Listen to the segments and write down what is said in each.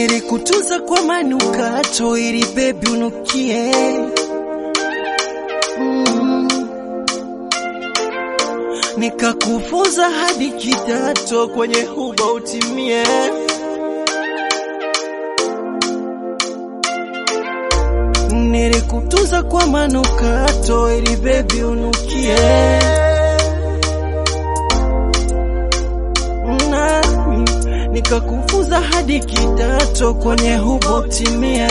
Nilikutunza kwa manukato ili baby unukie. Nikakufunza hadi kidato kwenye huba utimie. Nilikutunza kwa manukato ili baby unukie. Nikakufunza hadi kidato kwenye huba utimie.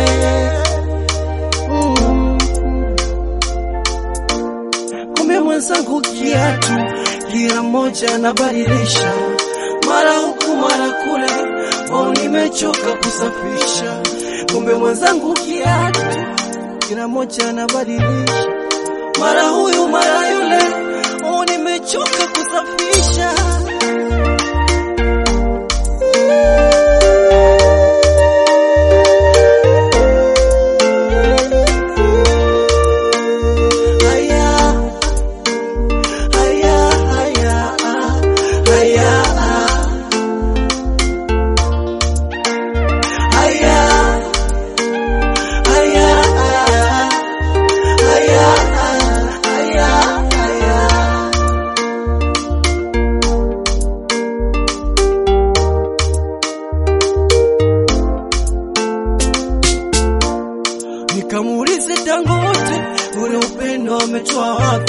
Kumbe mwenzangu kiatu kila moja nabadilisha, mara huku mara kule, oh nimechoka kusafisha. Kumbe mwenzangu kiatu kila moja nabadilisha, mara huyu mara yule, oh nimechoka kusafisha. Nikamuulize Dangote, ule upendo ametoa wapi?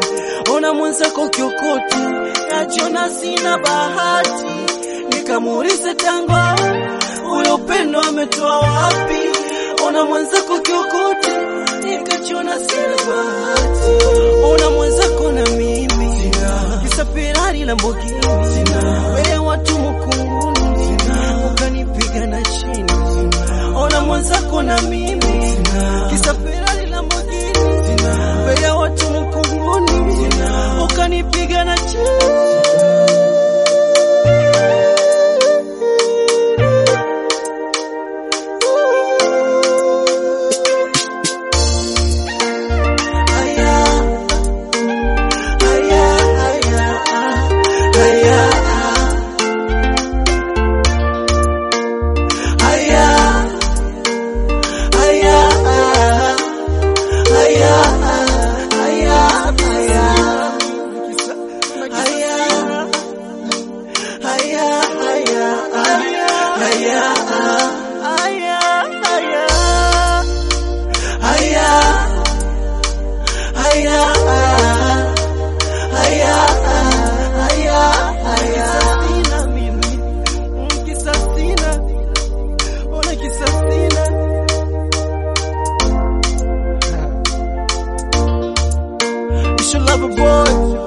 Ona mwenzako kiokote, najiona sina bahati. Nikamuulize Dangote, ule upendo ametoa wapi? Ona mwenzako kiokote, nikajiona sina bahati. Ona mwenzako na mimi sina, kisa Ferrari Lamborghini sina, wewe watu mkunguni sina, ukanipiga na chini sina. Ona mwenzako na mimi sina, kisa Ferrari Lamborghini sina, wewe watu mkunguni sina, ukanipiga na chini. It's your lover boy.